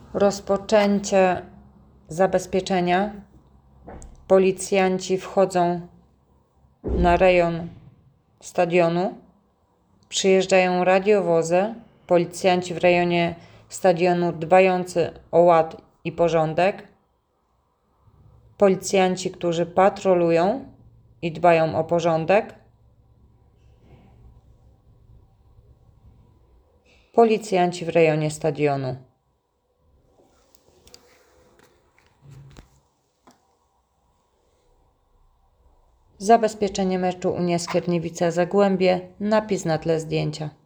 Rozpoczęcie zabezpieczenia. Policjanci wchodzą na rejon stadionu. Przyjeżdżają radiowozy. Policjanci w rejonie stadionu dbający o ład i porządek. Policjanci, którzy patrolują i dbają o porządek. Policjanci w rejonie stadionu. Zabezpieczenie meczu Unia Skierniewice-Zagłębie. Napis na tle zdjęcia.